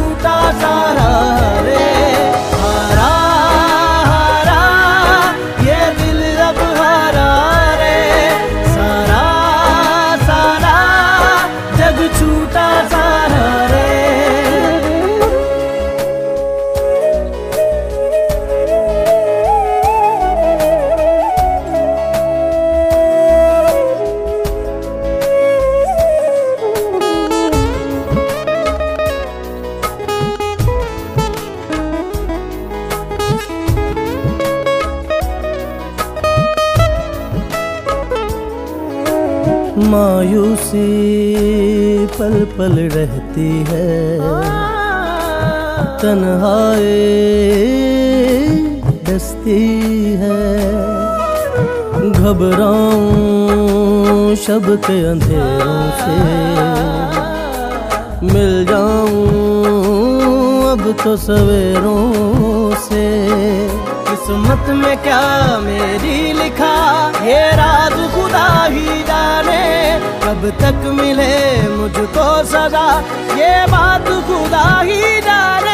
छूटा सारा रे। हारा हारा ये दिल अब हारा रे, सारा सारा जग छूटा सारा रे। मायूसी पल पल रहती है, तन्हाई डसती है। घबराऊं शब के अंधेरों से, मिल जाऊं अब तो सवेरों से। किस्मत में क्या मेरी लिखा ये राज खुदा ही जाने, कब तक मिले मुझको सजा ये बात खुदा ही जाने।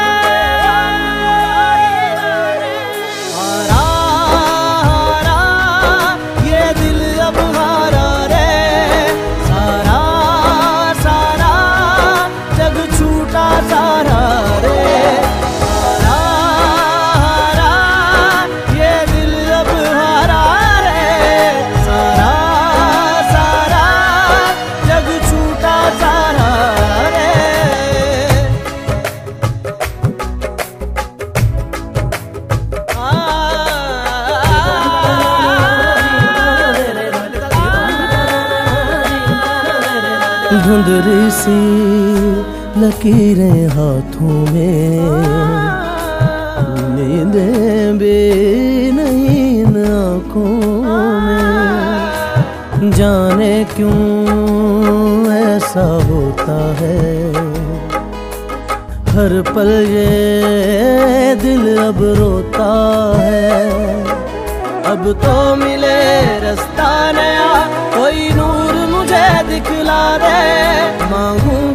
हारा हारा ये दिल अब हारा रे, सारा सारा जग छूटा सारा रे। धुंधली सी लकीरें हाथों में, नींदें भी नहीं इन आँखों में। जाने क्यों ऐसा होता है, हर पल ये दिल अब रोता है। अब तो मिले रास्ता नया, कोई नूर मुझे दिखला दे। मांगू